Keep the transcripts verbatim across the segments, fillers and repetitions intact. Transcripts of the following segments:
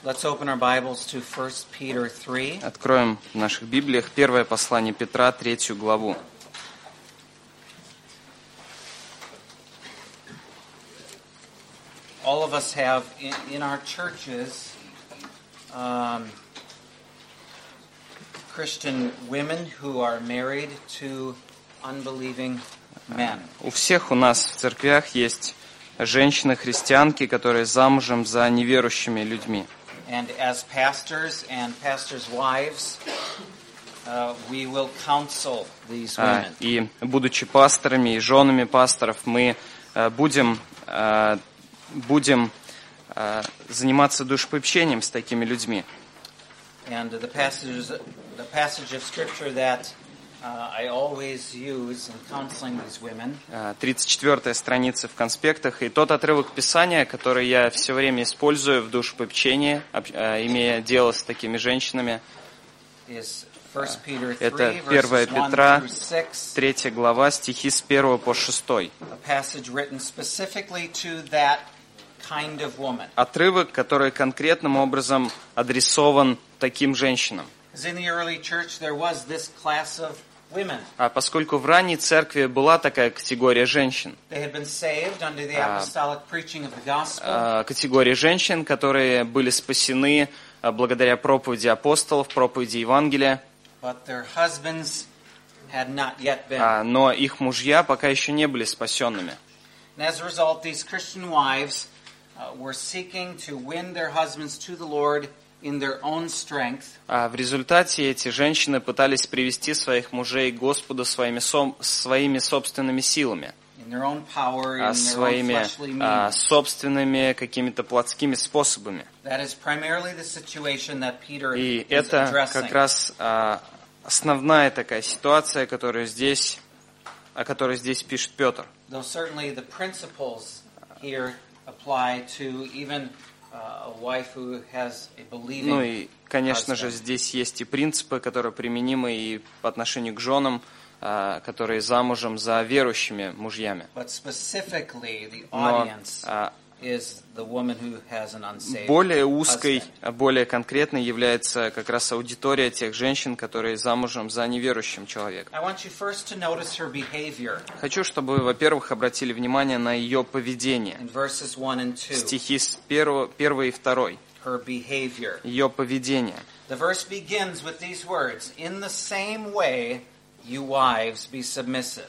Let's open our Bibles to First Peter three. Откроем в наших Библиях первое послание Петра, третью главу. All of us have in, in our churches um, Christian women who are married to unbelieving men. У всех у нас в церквях есть женщины-христианки, которые замужем за неверующими людьми. And as pastors and pastors' wives, uh, we will counsel these А, women. И, будучи пасторами и женами пасторов, мы а, будем, а, будем а, заниматься душепопечением с такими людьми. And the passages, the passage of Scripture that uh, I always use in counseling these women А, тридцать четвёртая страница в конспектах, и тот отрывок Писания, который я все время использую в душепопечении, об- а, имея дело с такими женщинами, is First Peter это three, первое verses one Петра, through six, третья глава, стихи с первого по шестой. a passage written specifically to that kind of woman. Отрывок, который конкретным образом адресован таким женщинам. As in the early church, there was this class of women. А поскольку в ранней церкви была такая категория женщин, They had been saved under the Ah. apostolic preaching of the gospel, а, категория женщин, которые были спасены а, благодаря проповеди апостолов, проповеди Евангелия, but their husbands had not yet been. а, но их мужья пока еще не были спасенными. And as a result, these Christian wives uh, were seeking to win their husbands to the Lord in their own strength. А в результате эти женщины пытались привести своих мужей к Господу своими, сом- своими собственными силами, In their own power, in а, their own своими fleshly а, means. собственными какими-то плотскими способами. That is primarily the situation that Peter И is это addressing. как раз а, основная такая ситуация, которую здесь, о которой здесь пишет Петр. Though certainly the principles here apply to even uh, a wife who has a believing Ну и, конечно же, husband. здесь есть и принципы, которые применимы и по отношению к женам, а, которые замужем за верующими мужьями. But specifically, the Но audience а, is the woman who has an unsaved более узкой, husband. а более конкретной является как раз аудитория тех женщин, которые замужем за неверующим человеком. I want you first to notice her behavior Хочу, чтобы вы, во-первых, обратили внимание на ее поведение. in verses one and two. Стихи с первого, первый и второй. Her behavior. Ее поведение. The verse begins with these words: "In the same way, you wives, be submissive."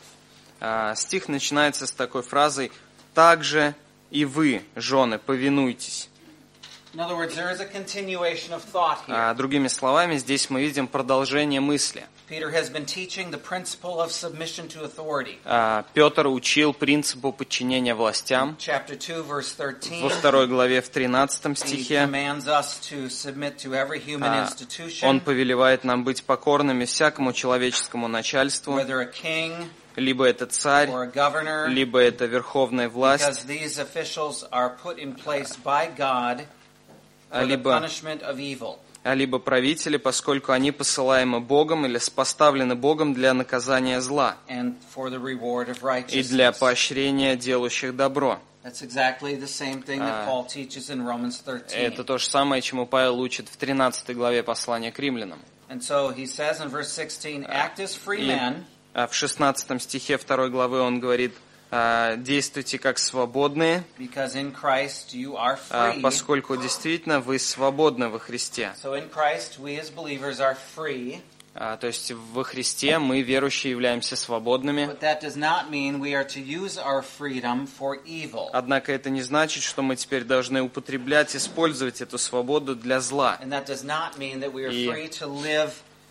А, Стих начинается с такой фразой «Также и вы, жены, повинуйтесь». In other words, there is a continuation of thought here. А, Другими словами, здесь мы видим продолжение мысли. Peter has been teaching the principle of submission to authority. А, Петр учил принципу подчинения властям. Chapter two, verse Во thirteen. второй главе, в тринадцатом He стихе, commands us to submit to every human а, institution, он повелевает нам быть покорными всякому человеческому начальству, whether a king либо это царь, or a governor, либо это верховная власть, because these officials are put in place by God а, for the либо punishment of evil. а либо правители, поскольку они посылаемы Богом или поставлены Богом для наказания зла And for the reward of и для righteousness. поощрения делающих добро. That's exactly the same thing that А, Paul teaches in Romans thirteen. Это то же самое, чему Павел учит в тринадцатой главе послания к римлянам. And so he says in verse sixteen, act as free И men, а, в шестнадцатом стихе второй главы он говорит, а, действуйте как свободные, because in Christ you are а, free. поскольку действительно вы свободны во Христе. So in Christ we as believers are free, А, То есть во Христе мы, верующие, являемся свободными. but that does not mean we are to use our freedom for evil. Однако это не значит, что мы теперь должны употреблять, использовать эту свободу для зла. And that does not mean that we are И- free to live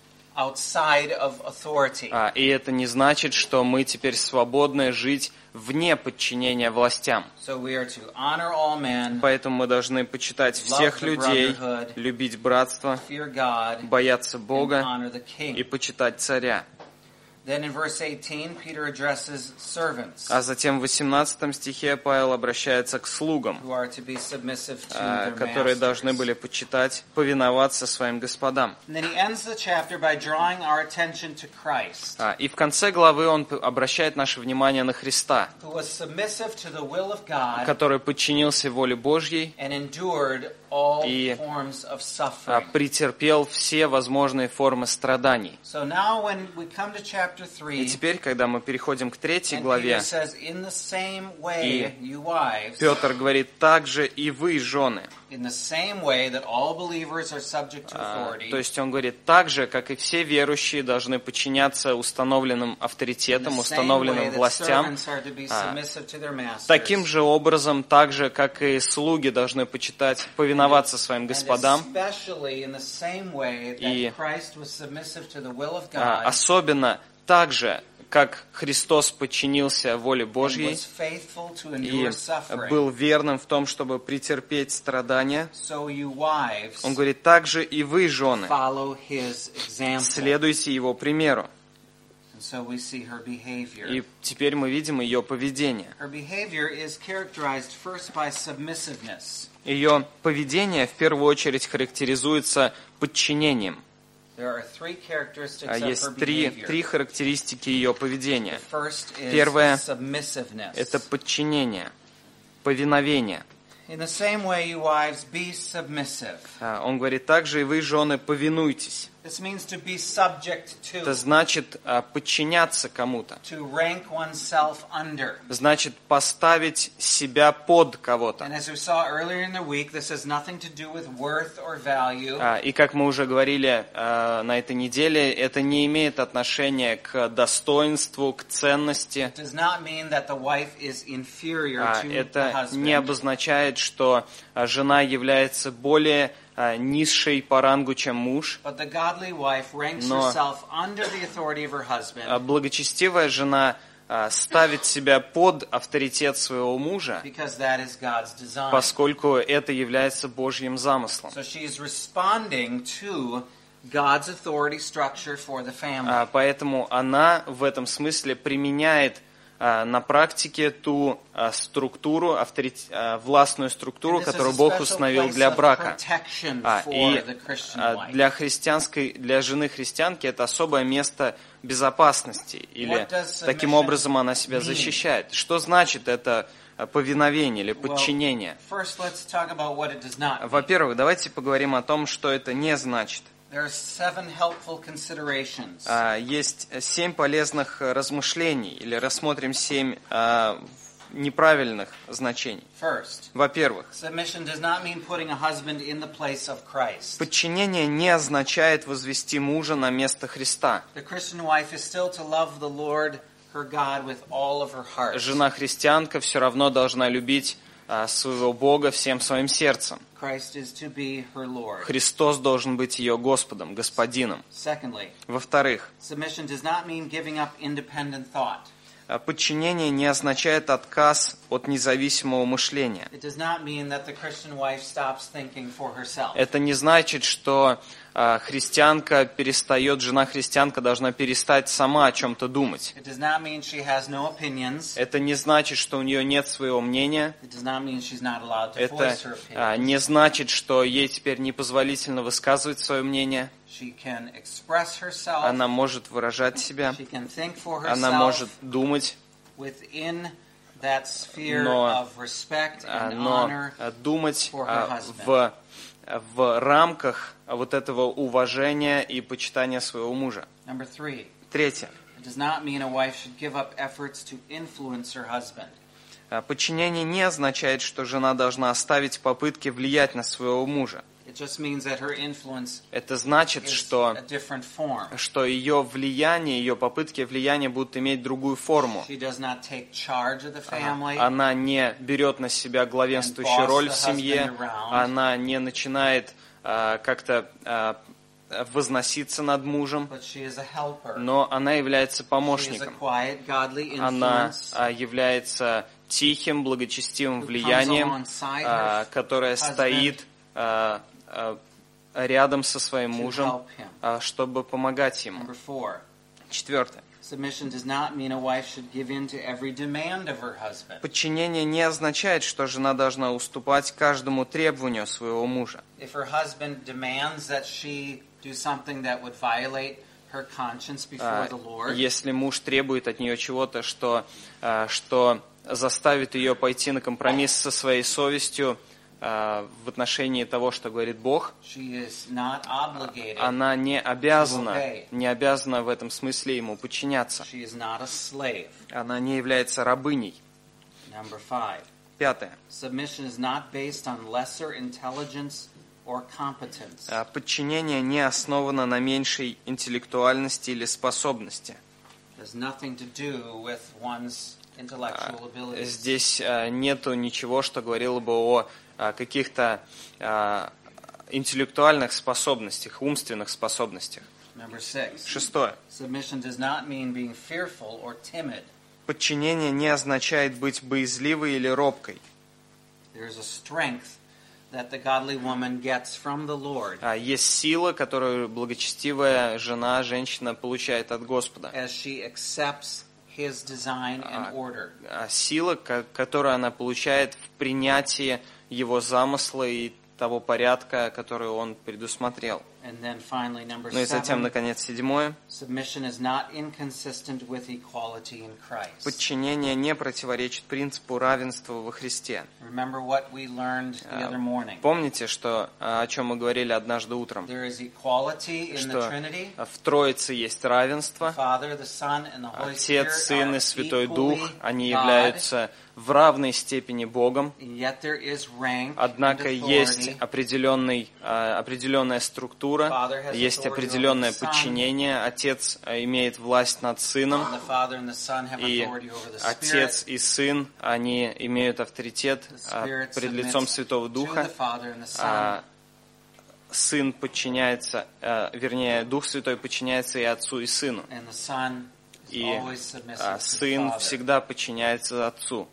outside of authority. А, И это не значит, что мы теперь свободны жить вне подчинения властям. So we are to honor all men, Поэтому мы должны почитать всех the людей, brotherhood, любить братство, fear God, бояться and Бога honor the и king. почитать царя. Then in verse eighteen, Peter addresses servants А затем в восемнадцатом стихе Павел обращается к слугам, who are to be submissive to а, their которые должны masters. были почитать, повиноваться своим господам. And then he ends the chapter by drawing our attention to Christ, А, И в конце главы он п- обращает наше внимание на Христа, who was submissive to the will of God который подчинился воле Божьей, and endured all И, forms of а, suffering. претерпел все возможные формы страданий. So now when we come to chapter И three, теперь, когда мы переходим к третьей and главе, Peter says, in the same way, И you wives, Петр говорит, также и вы, жены. in the same way that all believers are subject to А, authority, То есть он говорит, так же, как и все верующие должны подчиняться установленным in авторитетам, the same way установленным that властям, servants are to be а, submissive to their masters, таким же образом, так же, как и слуги должны почитать, повиноваться своим and господам, especially in the same way that И, Christ was submissive to the will of а, God особенно так же, как Христос подчинился воле and Божьей was faithful to и endure suffering. был верным в том, чтобы претерпеть страдания. So you wives Он говорит, так же и вы, жены, follow his example. следуйте его примеру. And so we see her behavior. И теперь мы видим ее поведение. Her behavior is characterized first by submissiveness. Ее поведение в первую очередь характеризуется подчинением. There are three characteristics А of her Есть три, behavior. три характеристики ее поведения. The first is Первое submissiveness. Это подчинение, повиновение. In the same way, you wives, be submissive. А, Он говорит, также и вы, жены, повинуйтесь. This means to be subject Это to, значит а, подчиняться кому-то. to rank oneself under. Значит поставить себя под кого-то. And as we saw earlier in the week, this has nothing to do with worth or value. А, И как мы уже говорили а, на этой неделе, это не имеет отношения к достоинству, к ценности. It does not mean that the wife is inferior А, to the Это не husband. обозначает, что а, жена является более а, низшей по рангу, чем муж. But the godly wife ranks Но- herself under the authority of her А husband Благочестивая жена а, ставит себя под авторитет своего мужа, because that is God's design. поскольку это является Божьим замыслом. So she is responding to God's authority structure for the family. А, Поэтому она в этом смысле применяет а, на практике ту а, структуру, авторит- а, властную структуру, And this is a которую Бог special установил place для of брака. protection А, for И the Christian а, wife. для христианской, для жены христианки это особое место безопасности, или What does таким submission образом она себя mean? защищает. Что значит это а, повиновение или Well, подчинение? first, let's talk about what it does not mean. Во-первых, давайте поговорим о том, что это не значит. There are seven helpful considerations. А, Есть семь полезных размышлений, или рассмотрим семь а, неправильных значений. First, Во-первых, submission does not mean putting a husband in the place of Christ. подчинение не означает возвести мужа на место Христа. The Christian wife is still to love the Lord, her God, with all of her heart. Жена-христианка все равно должна любить а, своего Бога всем своим сердцем. Christ is to be her Lord. Христос должен быть ее Господом, Господином. Secondly, Во-вторых, submission does not mean giving up independent thought. а, подчинение не означает отказ от независимого мышления. It does not mean that the Christian wife stops thinking for herself. Это не значит, что а, христианка перестает, жена-христианка должна перестать сама о чем-то думать. It does not mean she has no opinions. Это не значит, что у нее нет своего мнения. It does not mean she's not allowed to Это voice her а, opinions. не значит, что ей теперь непозволительно высказывать свое мнение. She can express herself. Она может выражать себя, She can think for она herself может думать, within that sphere Но- of respect а, and но honor. а, думать for her а, husband. в, в рамках вот этого уважения и почитания своего мужа. Number three, Третье. it does not mean a wife should give up efforts to influence her husband. А, Подчинение не означает, что жена должна оставить попытки влиять на своего мужа. It just means that her influence Это значит, is что, a different form. что ее влияние, ее попытки влияния будут иметь другую форму. She does not take charge of the family. Она не берет на себя главенствующую And boss роль the в семье, husband around. она не начинает а, как-то а, возноситься над мужем, But she is a helper. но она является She is a помощником. quiet, godly Она influence а, является тихим, благочестивым who comes влиянием, alongside а, her которое husband стоит а, а, рядом со своим to мужем, help him. а, чтобы помогать ему. Number four, Четвертое. Submission does not mean a wife should give in to every demand of her husband. Подчинение не означает, что жена должна уступать каждому требованию своего мужа. If her husband demands that she do something that would violate her conscience before the Lord, если муж требует от нее чего-то, что, что заставит ее пойти на компромисс со своей совестью в отношении того, что говорит Бог, она не обязана, не обязана в этом смысле ему подчиняться. Она не является рабыней. Пятое. Подчинение не основано на меньшей интеллектуальности или способности. Здесь нету ничего, что говорило бы о каких-то интеллектуальных способностях, умственных способностях. Шестое. Подчинение не означает быть боязливой или робкой. Есть сила, которую благочестивая жена, женщина получает от Господа. His design and order. Сила, которую она получает в принятии его замысла и того порядка, который он предусмотрел. And then finally, number Ну и затем, seven, наконец, седьмое. submission is not inconsistent with equality in Christ. Подчинение не противоречит принципу равенства во Христе. Remember what we learned the other morning. Помните, что, о чем мы говорили однажды утром? There is equality in the Что Trinity. в Троице есть равенство. Father, the Son, and the Holy Отец, Spirit Сын и are Святой Дух, equally они God. являются в равной степени Богом. And yet there is rank Однако and есть authority. определенный, определенная структура, есть определенное подчинение. Отец имеет власть над Сыном, And the Father and the Son have и authority over the Отец Spirit. и Сын, они имеют авторитет The Spirit пред лицом submits Святого to Духа. the Father and the Son. А Сын подчиняется, вернее, Дух Святой подчиняется и Отцу, и Сыну. And the Son is И always submissive to the Сын Father. всегда подчиняется Отцу.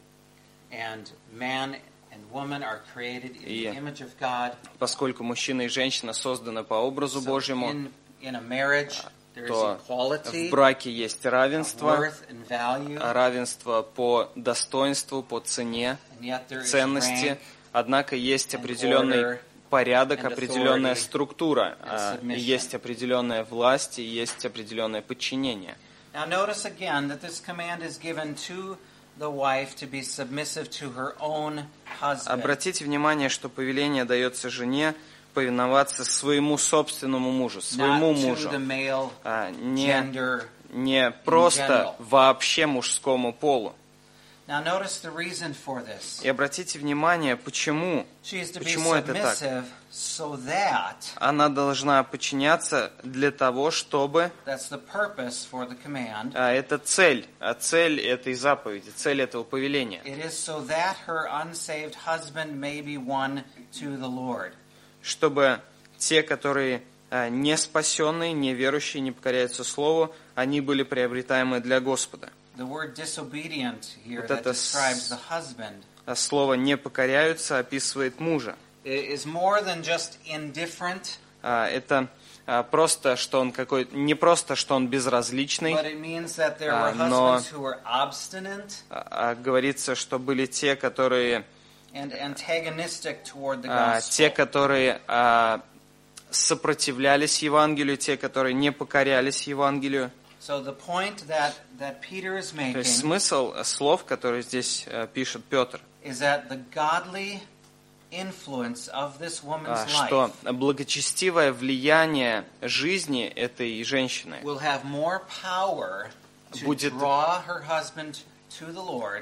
And man and woman are created in И the image of God. поскольку мужчина и женщина созданы по образу So Божьему, in, in a marriage, there is то equality в браке есть of равенство, worth and value, равенство по достоинству, по цене, and yet there is ценности, rank однако есть and определенный order порядок, and определенная authority структура, and а, submission. и есть определенная власть, и есть определенное подчинение. Now notice again that this command is given to the wife to be submissive to her own husband. Обратите внимание, что повеление дается жене повиноваться своему собственному мужу, своему Not to мужу, the male а не, gender. не просто general. вообще мужскому полу. Now notice the reason for this. И обратите внимание, почему, She is to be почему это так. submissive so that, Она должна подчиняться для того, чтобы... that's the purpose for the command, А, это цель, а цель этой заповеди, цель этого повеления. it is so that her unsaved husband may be won to the Lord. Чтобы те, которые а, не спасенные, не верующие, не покоряются Слову, они были приобретаемы для Господа. The word disobedient here Вот that это с- describes the husband А слово «не покоряются» описывает мужа. is more than just indifferent, А, это а, просто, что он какой, не просто, что он безразличный, but it means that there А, were но- husbands who were obstinate а, а говорится, что были те, которые, and antagonistic toward the а, те, gospel. которые а, сопротивлялись Евангелию, те, которые не покорялись Евангелию. So the point that, that Peter is То есть making смысл слов, которые здесь э, пишет Петр, is that the godly influence of this woman's а, life что благочестивое влияние жизни этой женщины will have more power to Будет- draw her husband to the Lord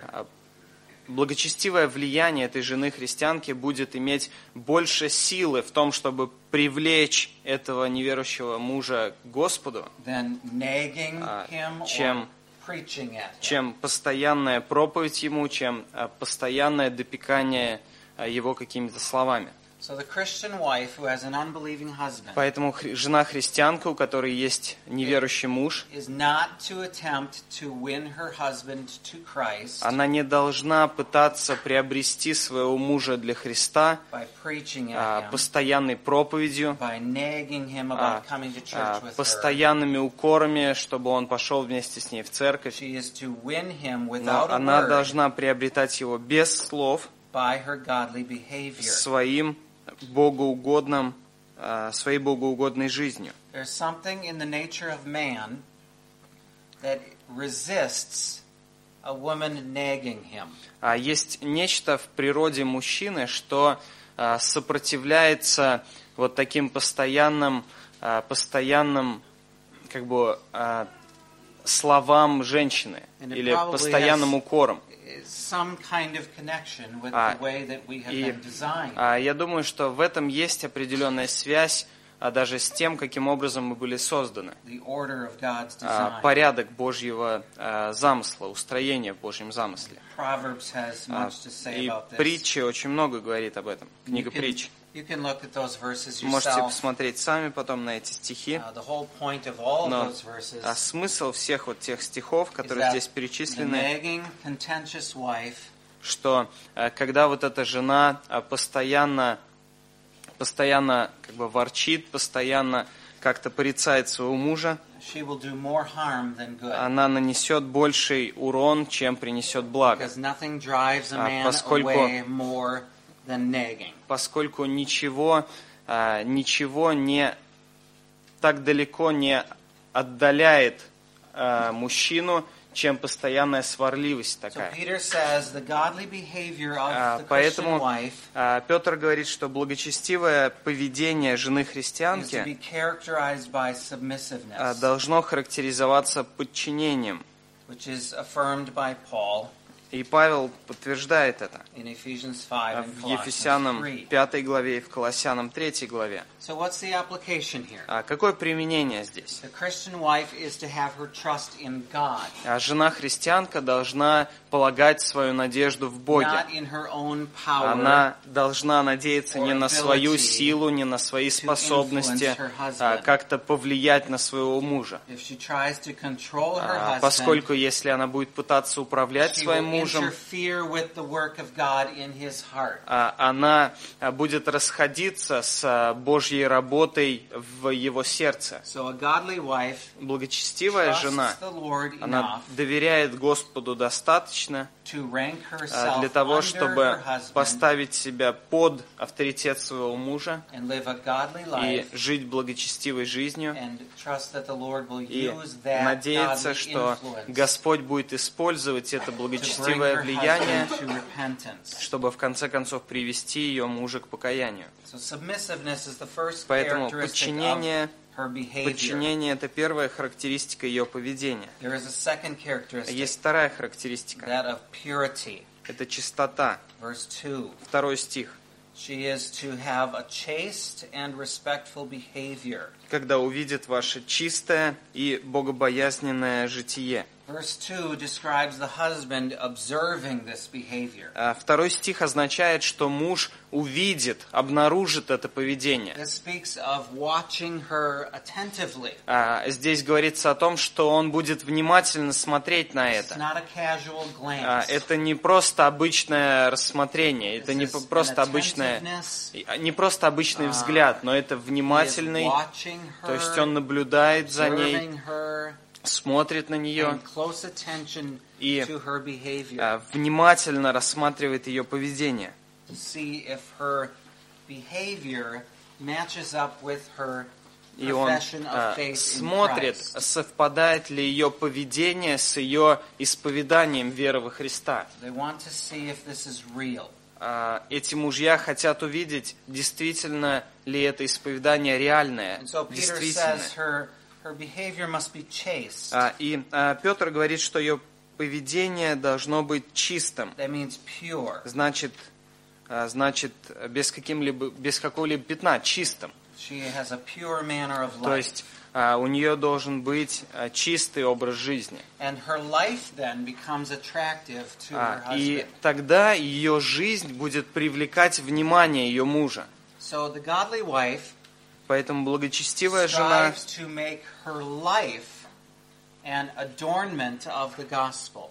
благочестивое влияние этой жены христианки будет иметь больше силы в том, чтобы привлечь этого неверующего мужа к Господу, than nagging А, him чем- or preaching at him. чем постоянная проповедь ему, чем а, постоянное допекание а, его какими-то словами. So the Christian wife who has an unbelieving husband Поэтому хри- жена христианка, у которой есть неверующий муж, is not to attempt to win her husband to Christ она не должна пытаться приобрести своего мужа для Христа by preaching а, at him, постоянной проповедью, by nagging him а, about coming to а, church with her. постоянными укорами, чтобы он пошел вместе с ней в церковь. She is to win him Но without a она word должна приобретать его без слов, by her godly behavior. своим богоугодным, а, своей богоугодной жизнью. There's something in the nature of man that resists a woman nagging him. А есть нечто в природе мужчины, что а, сопротивляется вот таким постоянным, а, постоянным, как бы, а, словам женщины And it или probably постоянным has- укорам. Some kind of connection with А, the way that we have И been designed. а, я думаю, что в этом есть определенная связь, а даже с тем, каким образом мы были созданы. The order of God's А, design. порядок Божьего а, замысла, устроение в Божьем замысле. Proverbs has А, much to say И about this. притчи очень много говорит об этом. You Книга can, притч. you can look at those verses Можете yourself. посмотреть сами потом на эти стихи. Uh, the whole point of all of Но those verses а смысл всех вот тех стихов, is которые that здесь the перечислены, nagging, contentious wife что а, когда вот эта жена а, постоянно, постоянно как бы ворчит, постоянно как-то порицает своего мужа, she will do more harm than good. она нанесет больший урон, чем принесет благо. Because nothing drives a А, man поскольку- away more than nagging. Поскольку ничего, а, ничего не так далеко не отдаляет а, мужчину, чем постоянная сварливость So такая. Peter says the godly behavior of А, the Christian Поэтому wife а, Петр говорит, что благочестивое поведение жены is to be христианки characterized by а, submissiveness, должно характеризоваться подчинением. which is affirmed by Paul И Павел подтверждает это in Ephesians five а, and в Colossians Ефесянам three. пятой главе и в Колоссянам третьей главе. So what's the application here? А какое применение здесь? The Christian wife is to have her trust in God, А жена-христианка должна полагать свою надежду в Боге. not in her own power. Она должна надеяться не на свою ability силу, не на свои способности, influence her husband. а, как-то повлиять на своего мужа. If she tries to control her А, husband, Поскольку если она будет пытаться управлять she своим will мужем, interfere with the work of God in his heart. а, она а, будет расходиться с а, Божьей работой в его сердце. So a godly wife Благочестивая trusts жена, the Lord она enough доверяет Господу достаточно to rank а, herself для того, under чтобы her husband поставить себя под авторитет своего мужа and live a godly и life жить благочестивой жизнью, and trust that the Lord will и use that надеяться, godly что influence Господь будет использовать это to bring благочестивое her влияние, husband to repentance. чтобы в конце концов привести ее мужа к покаянию. So submissiveness is the first Поэтому characteristic подчинение, of her behavior. подчинение – это первая характеристика ее поведения. There is a second А characteristic, есть вторая характеристика that of purity. – это чистота. Verse two. Второй стих. She is to have a chaste and respectful behavior. Когда увидит ваше чистое и богобоязненное житие. Verse two describes the husband observing this behavior. А второй стих означает, что муж увидит, обнаружит это поведение. This speaks of watching her attentively. А здесь говорится о том, что он будет внимательно смотреть на It's это. not a casual А glance. это не просто обычное рассмотрение, это This не is an просто обычное, attentiveness. не просто обычный взгляд, но это He is внимательный, watching то есть her, он наблюдает за ней, observing her, смотрит на нее and close attention и to her behavior а, внимательно рассматривает ее поведение, to see if her behavior matches up with her и он profession а, of faith in смотрит, Christ. совпадает ли ее поведение с ее исповеданием веры во Христа. They want to see if this is real. А, Эти мужья хотят увидеть, действительно ли это исповедание реальное, And so Peter действительное. says her her behavior must be chaste. А, И а, Петр говорит, что ее поведение должно быть чистым. That means pure. Значит, а, значит без, каким-либо, без какого-либо пятна, чистым. She has a pure manner of То life. есть а, у нее должен быть а, чистый образ жизни. And her life then becomes attractive to her А, И husband. тогда ее жизнь будет привлекать внимание ее мужа. So the godly wife Поэтому благочестивая жена strives to make her life an adornment of the gospel.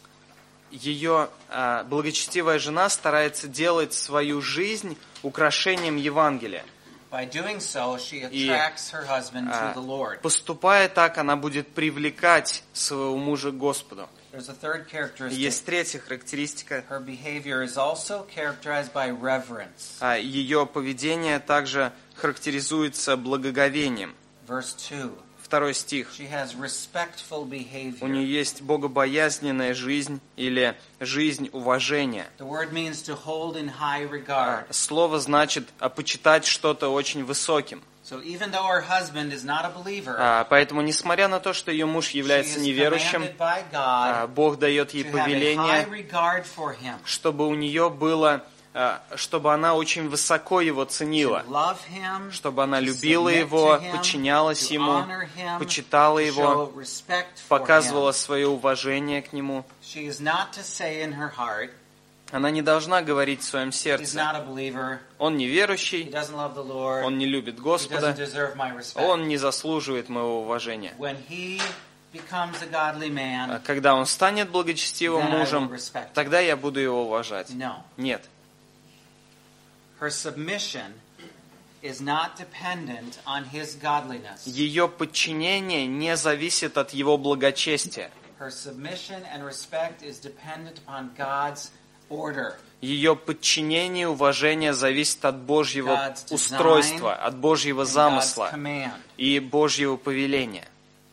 ее а, благочестивая жена старается делать свою жизнь украшением Евангелия. By doing so, she И attracts her husband to а, the Lord. поступая так, она будет привлекать своего мужа к Господу. There's a third И characteristic. есть третья характеристика. Her behavior is also characterized by reverence. А, ее поведение также характеризуется благоговением. Verse two. Второй стих. She has respectful У behavior. нее есть богобоязненная жизнь или жизнь уважения. The word means to hold in high А, regard. Слово значит а, почитать что-то очень высоким. So even though her husband is not a believer, А, Поэтому, несмотря на то, что ее муж she является is неверующим, commanded by а, God Бог дает ей to have a high повеление, regard for him, чтобы у нее было, а, чтобы она очень высоко его ценила, to love him, чтобы она to любила submit его, to him, подчинялась to ему, honor him, почитала to его, show respect for показывала him. свое уважение к нему. She is not to say in her heart, Она не должна говорить в своем he's сердце: not a believer, он he неверующий, doesn't love the Lord, он не любит he Господа, doesn't deserve my respect. он не заслуживает моего уважения. When he becomes a godly А man, Когда он станет благочестивым then I will мужем, respect him. тогда я буду его уважать. No. Нет. Her submission is not dependent on his godliness. Ее подчинение не зависит от его благочестия. Her submission and respect is dependent upon God's order. Ее подчинение и уважение зависит от Божьего God's design устройства, от Божьего and God's замысла command. и Божьего повеления.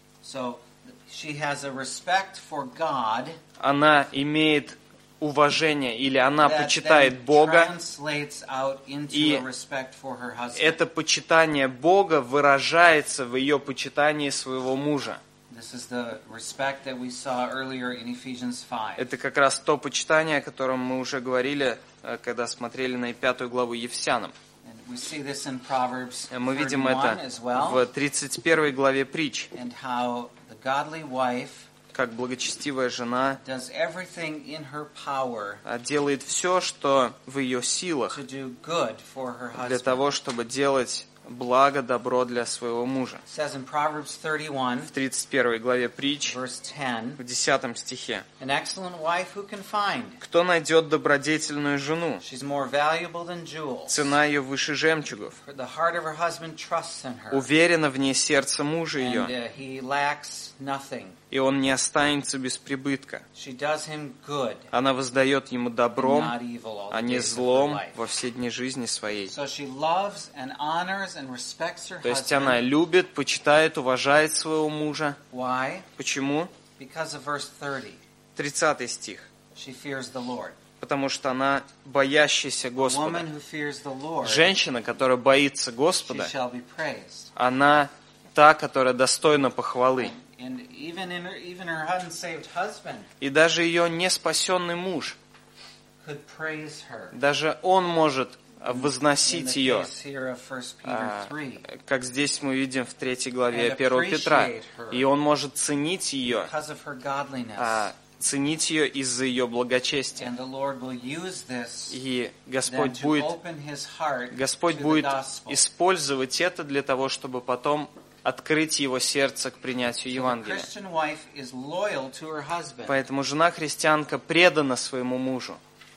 So she has a respect for God Она имеет уважение или она that почитает then Бога. translates out into И a respect for her husband. Это почитание Бога выражается в ее почитании своего мужа. This is the respect that we saw earlier in Ephesians five. Это как раз то почитание, о котором мы уже говорили, э, когда смотрели на пятую главу Ефесянам. And we see this in Proverbs Мы видим thirty-one это as well, в тридцать первой главе притч, and how the godly wife как благочестивая жена does everything in her power а, делает все, что в ее силах to do good for her для husband. того, чтобы делать благо, добро для своего мужа. It says in Proverbs thirty-one, В тридцать первой главе притч, verse ten, в десятом стихе. an excellent wife who can find. «Кто найдет добродетельную жену? She's more valuable than jewels. Цена ее выше жемчугов. The heart of her husband trusts in her, Уверено в ней сердце мужа and ее, uh, he lacks nothing. и он не останется без прибытка. She does him good, Она воздает ему and добром, not evil all а the не days of her злом life. во все дни жизни своей». So she loves and honors and respects her То есть она husband. любит, почитает, уважает своего мужа. Why? Почему? Because of verse thirty. тридцатый стих. She fears the Lord. Потому что она боящаяся A Господа. woman who fears the Lord, Женщина, которая боится she Господа, shall be praised. она та, которая достойна похвалы. And even in her, even her unsaved husband И даже ее неспасенный муж, could praise her. даже он может In возносить the ее, case here of First Peter а, three, как здесь мы видим в третьей главе And первого Петра. appreciate her. И он может ценить ее, because of her godliness. а, ценить ее из-за ее благочестия. And the Lord will use this И then Господь to будет, open his heart Господь to the будет gospel. использовать это для того, чтобы потом открыть его сердце к принятию So the Евангелия. Christian wife is loyal to her husband, Поэтому жена-христианка предана своему мужу.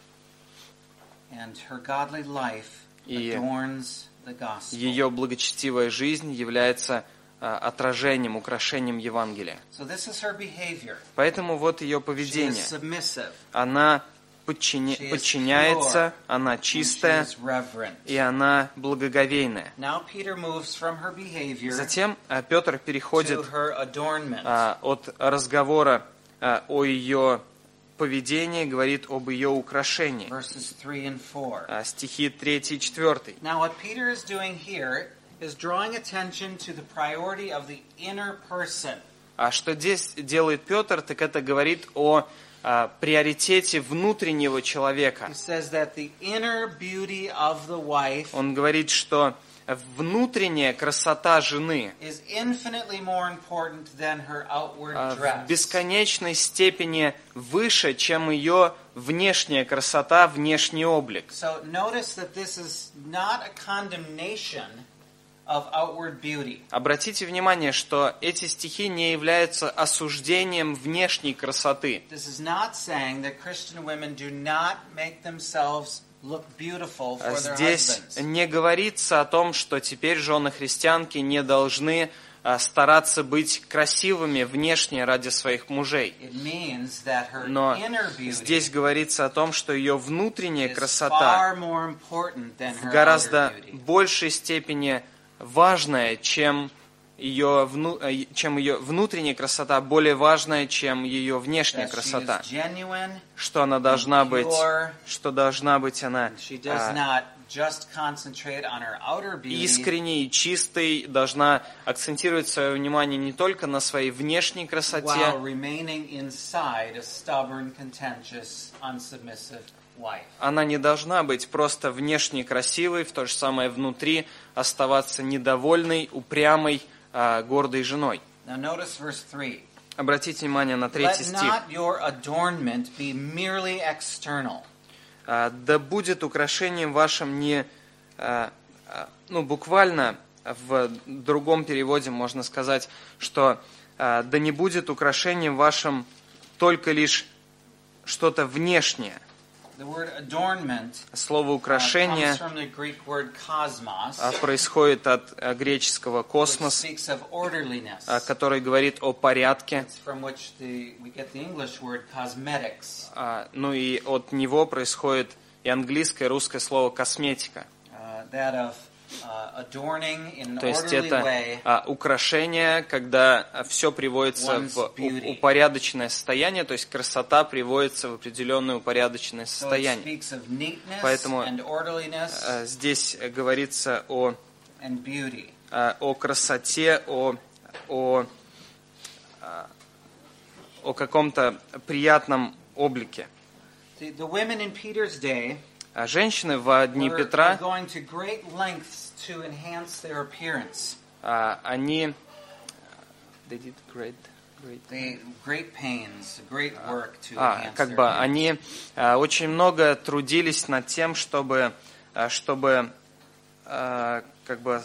and her godly life И adorns the gospel. ее благочестивая жизнь является а, отражением, украшением Евангелия. So this is her behavior. Поэтому вот ее She is поведение. submissive, Она подчиня- She is подчиняется, она and she чистая, is reverent. и она благоговейная. Now Peter moves from her behavior Затем а, Петр to переходит her adornment. а, от разговора а, о ее поведении, говорит об ее украшении. Verses three and four. А, стихи третий и четвертый. Now what Peter is doing here is drawing attention to the priority of the inner person. А что здесь делает Петр, так это говорит о а, приоритете внутреннего человека. He says that the inner beauty of the wife Он говорит, что внутренняя красота жены is infinitely more important than her outward а, dress. в бесконечной степени выше, чем ее внешняя красота, внешний облик. So notice that this is not a condemnation of outward beauty. Обратите внимание, что эти стихи не являются осуждением внешней красоты. This is not saying that Christian women do not make themselves look beautiful for their Здесь husbands. не говорится о том, что теперь жены христианки не должны а, стараться быть красивыми внешне ради своих мужей. It means that her Но inner beauty здесь говорится о том, что ее внутренняя is красота far more important than в her гораздо outer beauty. большей степени важная, чем ее, вну, э, чем ее внутренняя красота, более важная, чем ее внешняя That she красота. is genuine, Что она должна быть, pure, что должна быть она she does а, not just concentrate on her outer beauty, искренней и чистой, должна акцентировать свое внимание не только на своей внешней красоте, while remaining inside a stubborn, contentious, unsubmissive wife. она не должна быть просто внешне красивой, в то же самое внутри оставаться недовольной, упрямой, а, гордой женой. Now notice verse three. Обратите внимание на третий Let стих. not your adornment be merely external. А, «Да будет украшением вашим не...» а, а, ну, буквально в другом переводе можно сказать, что а, «да не будет украшением вашим только лишь что-то внешнее». The word adornment Слово uh, «украшение» comes from the Greek word cosmos, а, происходит от а, греческого which «космос», speaks of orderliness. а, который говорит о порядке. It's from which the, we get the English word cosmetics. А, ну и от него происходит и английское, и русское слово «косметика». Uh, that of uh, adorning in an То есть orderly это way а, украшение, когда все приводится one's в у- beauty. упорядоченное состояние, то есть красота приводится в определенное упорядоченное So it состояние. speaks of neatness Поэтому, and orderliness А, Здесь говорится о, and beauty. а, о красоте, о, о, а, о каком-то приятном облике. The, the women in Peter's day А женщины в дни were, were Петра, going to great lengths to enhance their appearance. а, они they did great, great. They great pains, great work to А, enhance как their бы appearance. они а, очень много трудились над тем, чтобы, а, чтобы, а, как бы,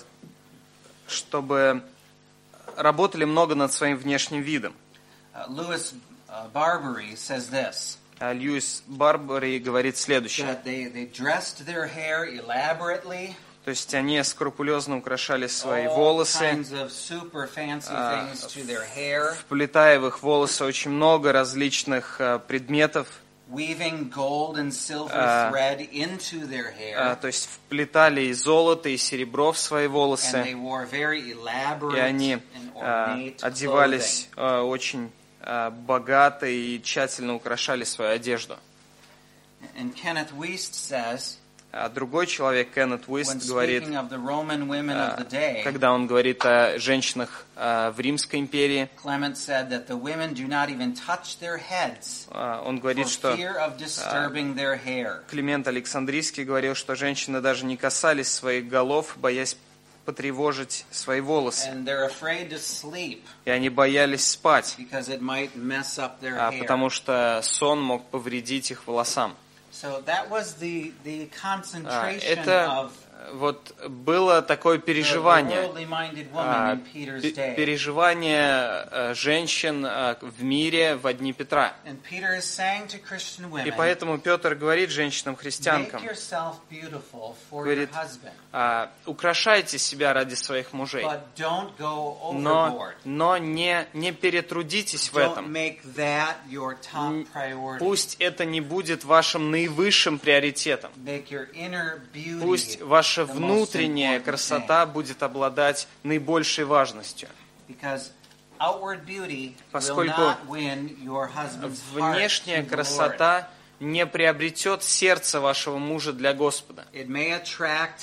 чтобы работали много над своим внешним видом. Uh, Louis uh, Barbary says this, А Льюис Барбари говорит следующее. that they, they dressed their hair elaborately, То есть они скрупулезно украшали свои all волосы, kinds of super fancy uh, things to their hair, вплетая в их волосы очень много различных а, предметов, weaving gold and silver Uh, thread into their hair, а, то есть вплетали и золото, и серебро в свои and they волосы, wore very elaborate и они and а, ornate одевались clothing. а, очень а, богато и тщательно украшали свою одежду. And Kenneth Wuest says, А другой человек, Кеннет when Уист, говорит, speaking of the Roman women of а, the day, когда он говорит о женщинах а, в Римской империи, Clement said that the women do not even touch their heads а, он for говорит, что fear of disturbing their hair. Климент Александрийский говорил, что женщины даже не касались своих голов, боясь потревожить свои волосы. And they're afraid to sleep И они боялись спать, because it might mess up their а, hair. потому что сон мог повредить их волосам. So that was the, the А, concentration Это of вот было такое the, the переживание, worldly-minded а, woman in Peter's пе- day. переживание э, женщин э, в мире в дни Петра. And Peter is saying to Christian И women, поэтому Петр говорит make женщинам-христианкам, yourself beautiful for говорит, your husband, а, украшайте себя ради своих мужей, but don't go но, overboard. но не, не перетрудитесь в Don't этом. make that your top priority. Пусть это не будет вашим наивысшим приоритетом. Make your inner beauty Пусть ваша the most внутренняя important красота thing. будет обладать наибольшей важностью. Because outward beauty will Поскольку not win your husband's heart Внешняя to the Lord. красота не приобретет сердце вашего мужа для Господа. It may attract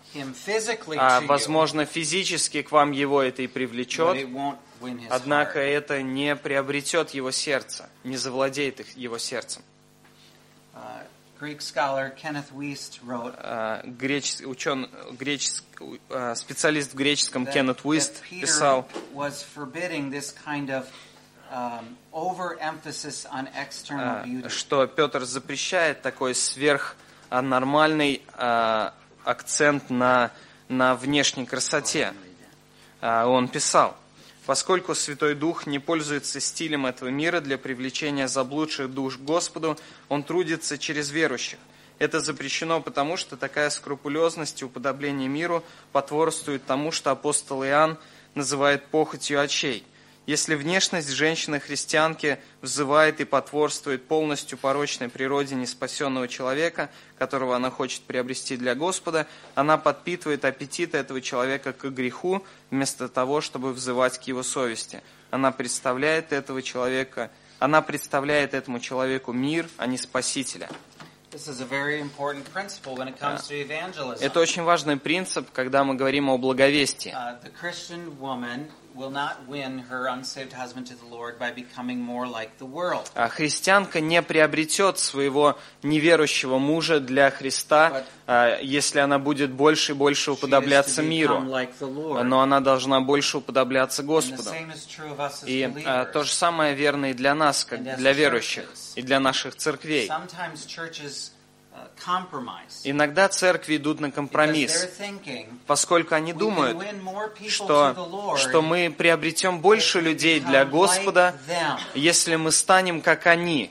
him physically А, to you, возможно, физически к вам его это и but привлечет, it won't win his однако heart. это не приобретет его сердце, не завладеет их- его сердцем. Uh, Greek scholar Kenneth Wuest wrote А, греч- учен, греч- а, специалист в греческом that, Кеннет that Уист Peter писал, was forbidding this kind of um, overemphasis on external а, beauty. что Петр запрещает такой сверхнормальный а, акцент на, на внешней красоте. А, Он писал: «Поскольку Святой Дух не пользуется стилем этого мира для привлечения заблудших душ к Господу, Он трудится через верующих. Это запрещено потому, что такая скрупулезность и уподобление миру потворствует тому, что апостол Иоанн называет похотью очей. Если внешность женщины-христианки взывает и потворствует полностью порочной природе неспасенного человека, которого она хочет приобрести для Господа, она подпитывает аппетиты этого человека к греху, вместо того, чтобы взывать к его совести. Она представляет этого человека, она представляет этому человеку мир, а не Спасителя». This is a very important principle when it comes to evangelism. Это очень важный принцип, когда мы говорим о благовестии. Uh, the Christian woman will not win her unsaved husband to the Lord by becoming more like the world. А христианка не приобретет своего неверующего мужа для Христа, а, если она будет больше и больше уподобляться She is to миру. become like the Lord. Но она должна больше уподобляться And the Господу. same is true of us as И а, believers. то же самое верно и для нас, как для верующих, и для наших церквей. Sometimes churches uh, compromise Иногда церкви идут на because they're компромисс, thinking поскольку они we can думают, win more people to the что, Lord что мы приобретем больше if we людей для become Господа, like them. если мы станем как они.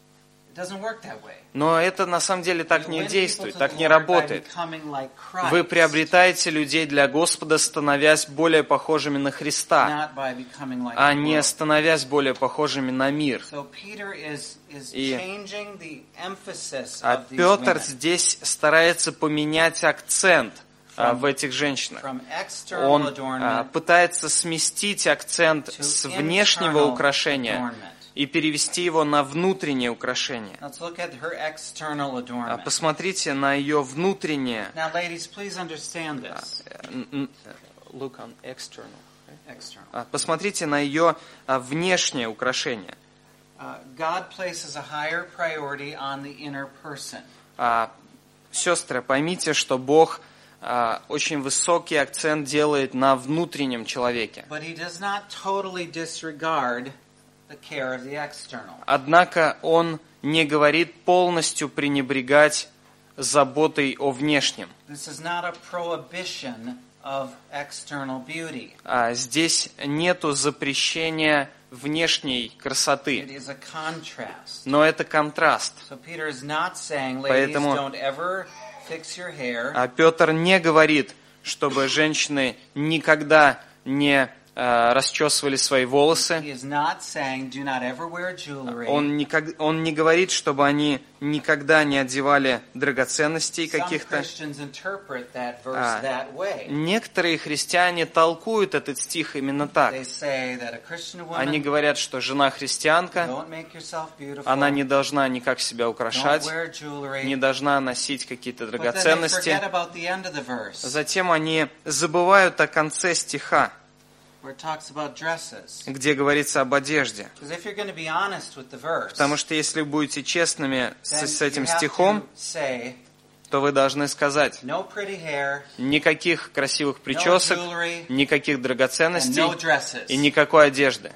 It doesn't work that way. Но это на самом деле так You не win действует, people to так the не Lord by работает. becoming like Christ, Вы приобретаете людей для Господа, становясь более похожими на Христа, not by becoming like а the не world. становясь более похожими на мир. So Peter is, is И- changing the emphasis А of these Петр women здесь старается поменять акцент а, в этих женщинах. from external Он а, adornment пытается сместить акцент to с внешнего internal украшения adornment. и перевести его на внутреннее украшение. Let's look at her external А adornment. Посмотрите на ее внутреннее. Now, ladies, please understand this. н- н- Look on external. External. А, Посмотрите на ее а, внешнее украшение. Uh, God places a higher priority on the inner person. А, Сестры, поймите, что Бог а, очень высокий акцент делает на внутреннем человеке. But he does not totally disregard the care of the external. Однако Он не говорит полностью пренебрегать заботой о внешнем. This is not a prohibition of external beauty. А здесь нету запрещения внешней It красоты, is a contrast. но это контраст. So Peter is not saying, ladies, Поэтому- don't ever fix your hair. А Петр не говорит, чтобы женщины никогда не а, расчесывали свои волосы. He is not saying, do not ever wear jewelry. Он, никак, он не говорит, чтобы они никогда не одевали драгоценностей Some каких-то. Christians interpret that verse А, that way. Некоторые христиане толкуют этот стих именно так. They say that a Christian Они woman, говорят, что жена-христианка, don't make yourself beautiful, она не должна никак себя don't украшать, wear jewelry. не должна носить какие-то But then they драгоценности. forget about the end of the verse, Затем они забывают о конце стиха, where it talks about dresses. где говорится об одежде. Because if you're going to be honest with the verse, Потому что если вы будете честными с, then с этим you have стихом, to say, то вы должны сказать: no pretty hair, никаких красивых no причесок, jewelry, никаких and драгоценностей no dresses. и никакой одежды.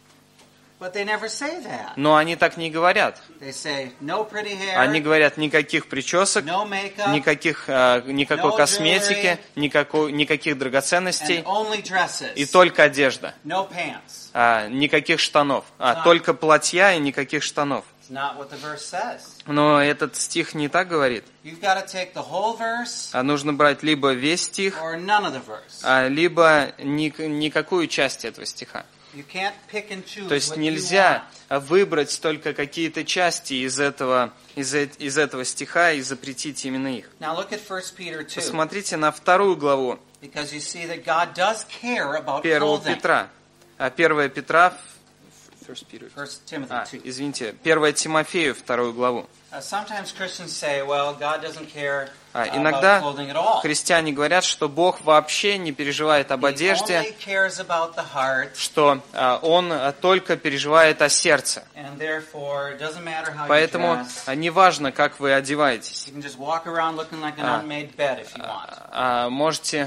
But they never say that. Но они так не говорят. They say, no pretty hair, Они говорят: никаких причесок, no makeup, никаких, а, никакой no косметики, jewelry, никакой, никаких and драгоценностей only dresses, и только одежда. no pants. А, никаких штанов. А, Да. только платья и никаких штанов. It's not what the verse says. Но этот стих не так говорит. You've got to take the whole verse А нужно брать либо весь стих, or none of the verse. а, либо ни- никакую часть этого стиха. You can't pick and choose То есть what you нельзя want. выбрать только какие-то части из этого, из, э- из этого стиха и запретить именно их. Now look at First Peter two, Посмотрите на вторую главу because you see that God does care about первого clothing. Петра. А первая Петра, First Peter. First Timothy А, two. извините, первое Тимофею, вторую главу. Uh, sometimes Christians say, well, God doesn't care А, uh, иногда about clothing at all. христиане говорят, что Бог вообще не переживает об He одежде, only cares about the heart, что а, Он а, только переживает о сердце. and therefore it doesn't matter how you Поэтому dress. а, неважно, как вы одеваетесь. You can just walk around looking like an А, unmade bed if you want. А, можете,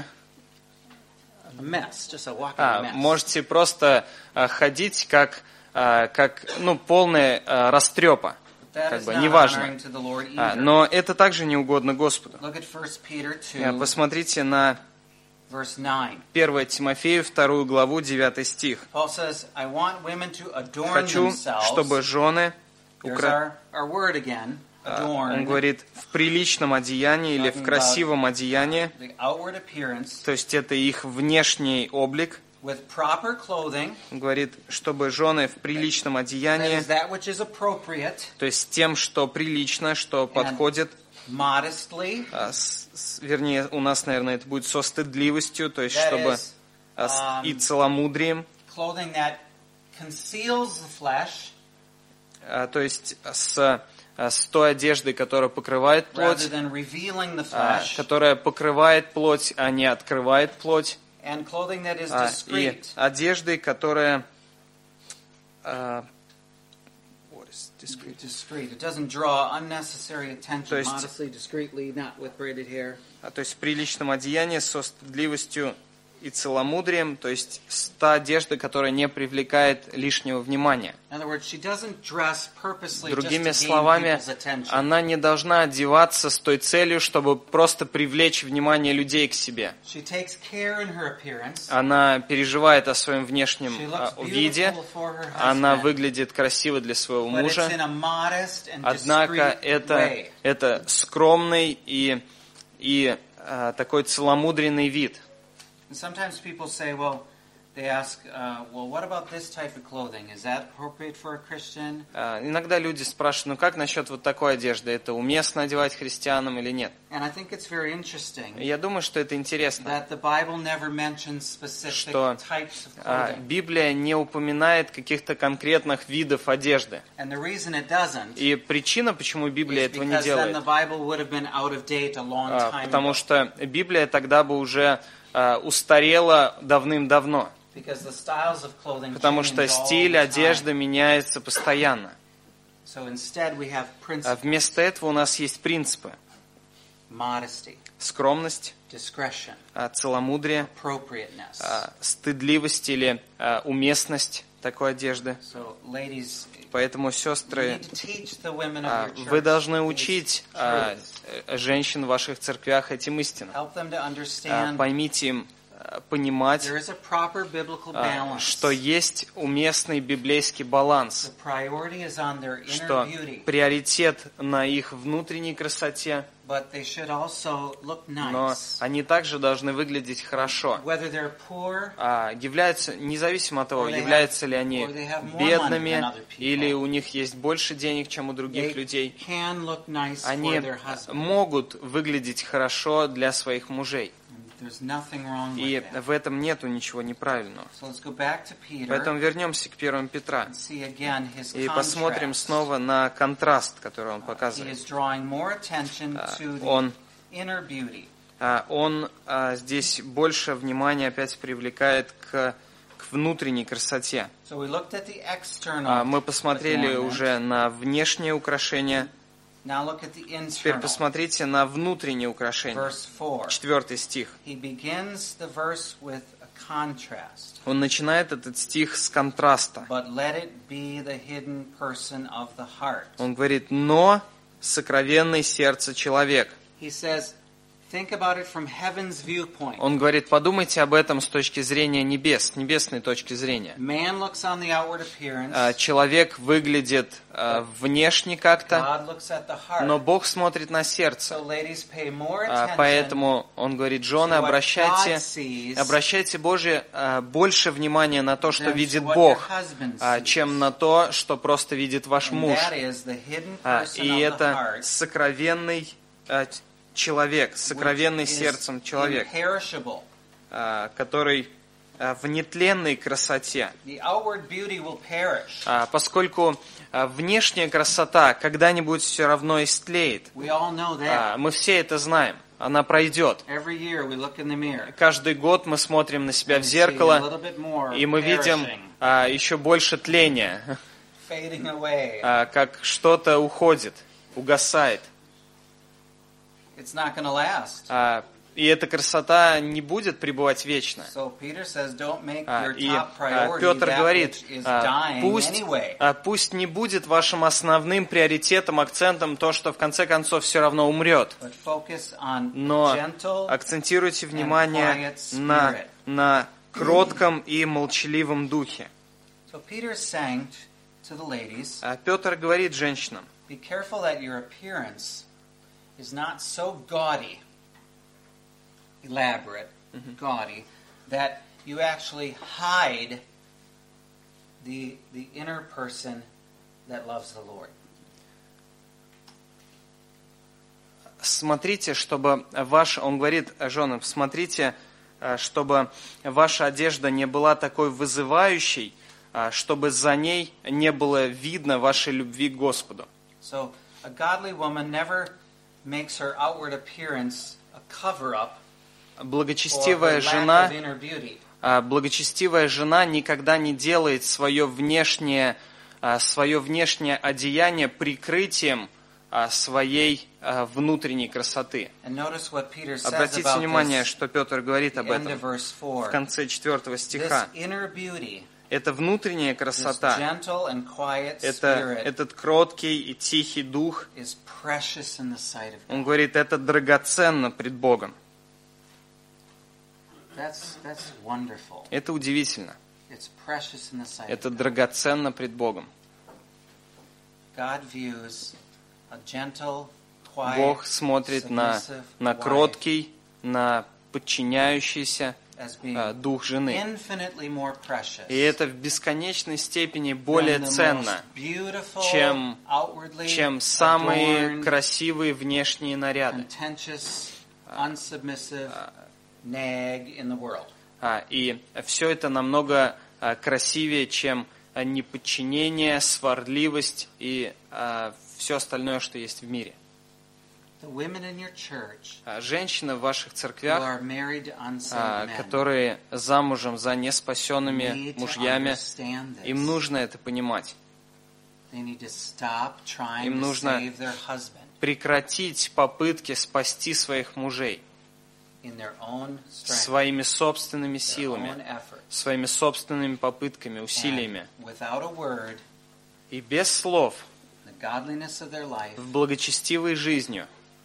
A mess, just a walking а, mess. можете просто а, ходить как, а, как ну, полная а, растрепа. That Как is бы, not неважно. honoring to the Lord А, either. но это также не угодно Господу. Look at First Peter А, two, Посмотрите на verse nine. первое Тимофею, вторую главу, девятый стих. Paul says, I want women to adorn Хочу, themselves. чтобы жены, There's укра... our, our word again, а, adorn. он говорит, в приличном одеянии или в красивом одеянии, The outward appearance то есть это их внешний облик. with proper clothing. Он говорит, чтобы жены в приличном That одеянии, is that which is appropriate, то есть тем, что прилично, что подходит, modestly. а, с- с- вернее, у нас, наверное, это будет со стыдливостью, то есть That чтобы is, а, с- um, и целомудрием, clothing that conceals the flesh а, то есть с, а, с той одеждой, которая покрывает rather плоть, than revealing the а, flesh, которая покрывает плоть, а не открывает плоть, and clothing that is а, и discreet. одеждой, которая а, what is discreet? Discreet. It doesn't draw unnecessary attention. То есть- Modestly, discreetly, not with braided hair. А, то есть в приличном одеянии со стыдливостью и целомудрием, то есть с та одежда, которая не привлекает лишнего внимания. In other words, she doesn't dress purposely just Другими to gain словами, people's attention. она не должна одеваться с той целью, чтобы просто привлечь внимание людей к себе. She takes care in her appearance. Она переживает о своем внешнем She а, looks виде, beautiful for her она husband. выглядит красиво для своего But it's мужа, in a modest and однако discreet это, way. это скромный и, и а, такой целомудренный вид. And sometimes people say, well, they ask, uh, well, what about this type of clothing? Is that appropriate for a Christian? А, Иногда люди спрашивают, ну как насчет вот такой одежды? Это уместно одевать христианам или нет? And I think it's very interesting Я думаю, что это интересно, that the Bible never mentions specific что types of а, clothing. Библия не упоминает каких-то конкретных видов одежды. And the reason it doesn't И причина, почему Библия is этого не because then делает, the Bible would have been out of date a long а, time потому ago. что Библия тогда бы уже а, устарела давным-давно, Because the styles of clothing потому change что all стиль the одежды time. меняется постоянно. So instead we have А principles, вместо этого у нас есть принципы: modesty, скромность, discretion, а, целомудрие, appropriateness. а, стыдливость или а, уместность такой одежды. So ladies, Поэтому, you сестры, need to teach the women of а, your church вы должны these учить а, truths. э, женщин в ваших церквях этим истинам. Help them to А, understand Поймите им, а, понимать, there is a proper biblical а, balance. что есть уместный библейский баланс, The priority is on their inner что beauty, приоритет на их внутренней красоте, but they should also look но nice. они также должны выглядеть хорошо. Whether they're poor А, являются, независимо от того, Or they являются have- ли они or they have more money бедными, than other people. или у них есть больше денег, чем у they других людей, can look nice они for their husband. могут выглядеть хорошо для своих мужей. And there's nothing wrong И with that. в этом нету ничего неправильного. So let's go back to Peter Поэтому вернемся к первому Петра and see again his и посмотрим contrast. снова на контраст, который он He показывает. is drawing more attention А, to the Он, inner beauty. а, он а, здесь больше внимания опять привлекает к, к внутренней красоте. So we looked at the external А, Мы посмотрели adornment. уже на внешние украшения. Now look at the Теперь internal. посмотрите на внутренние украшения. Verse four. Четвертый стих. He begins the verse with a contrast. Он начинает этот стих с контраста. But let it be the hidden person of the heart. Он говорит: «Но сокровенный сердце человек». He says, think about it from heaven's viewpoint. Он говорит: подумайте об этом с точки зрения небес, с небесной точки зрения. Man looks on the outward appearance. А, Человек выглядит а, внешне как-то, God looks at the heart. но Бог смотрит на сердце. So ladies, pay more А, attention Поэтому он говорит: жены, to what обращайте, God sees обращайте Божье а, больше внимания на то, что than to видит what Бог, your husband а, sees. чем на то, что просто видит ваш And муж. that is the hidden А, person И of the это heart, сокровенный а, человек, сокровенный which is сердцем человек, imperishable. а, который а, в нетленной красоте. The outward beauty will perish. А, поскольку а, внешняя красота когда-нибудь все равно истлеет. We all know that. А, мы все это знаем. Она пройдет. Every year we look in the mirror. Каждый год мы смотрим на себя and в see a зеркало, little bit more и мы видим perishing, а, еще больше тления, fading away. а, как что-то уходит, угасает. It's not going to last. А, и эта красота не будет пребывать вечно. So Peter says, don't make А, your и top а, priority Петр that говорит, which is а, dying пусть, anyway. а, пусть не будет вашим основным приоритетом, акцентом то, что в конце концов все равно умрет. But focus on Но gentle акцентируйте внимание quiet на, spirit. на кротком и молчаливом духе. So Peter is saying to the ladies, А Петр говорит женщинам, be careful that your appearance is not so gaudy, elaborate, gaudy, that you actually hide the, the inner person that loves the Lord. смотрите, чтобы ваш, он говорит женам, смотрите, чтобы ваша одежда не была такой вызывающей, чтобы за ней не было видно вашей любви к Господу. So a godly woman never makes her outward appearance a cover-up for Благочестивая her lack жена, of inner beauty. благочестивая жена никогда не делает свое внешнее, свое внешнее одеяние прикрытием своей внутренней красоты. And notice what Peter says Обратите about внимание, this, что Петр говорит об the end of этом verse в four. конце четвертого This стиха. inner beauty, Это внутренняя this красота, gentle and quiet это, spirit этот кроткий и тихий дух, is precious in the sight of он God. говорит, это драгоценно пред Богом. That's, that's wonderful. Это удивительно. It's precious in the sight Это of God. драгоценно пред Богом. God views a gentle, quiet, Бог смотрит на, submissive на wife кроткий, на подчиняющийся as being а, дух жены. infinitely more precious И это в бесконечной степени более than the ценно, most beautiful, чем- outwardly чем самые adorned, красивые внешние наряды. contentious, unsubmissive nag in the world. А, и все это намного а, красивее, чем а, неподчинение, сварливость и а, все остальное, что есть в мире. The women in your church А, женщины в ваших who церквях, are married to unsaved а, men которые замужем за неспасенными need to мужьями, understand this. им нужно это понимать. They need to stop trying Им to нужно save their husband Прекратить попытки спасти своих мужей in their own strength, своими собственными their силами, own effort. своими собственными попытками, And усилиями. without a word, И без слов, the godliness of their life, в благочестивой жизнью,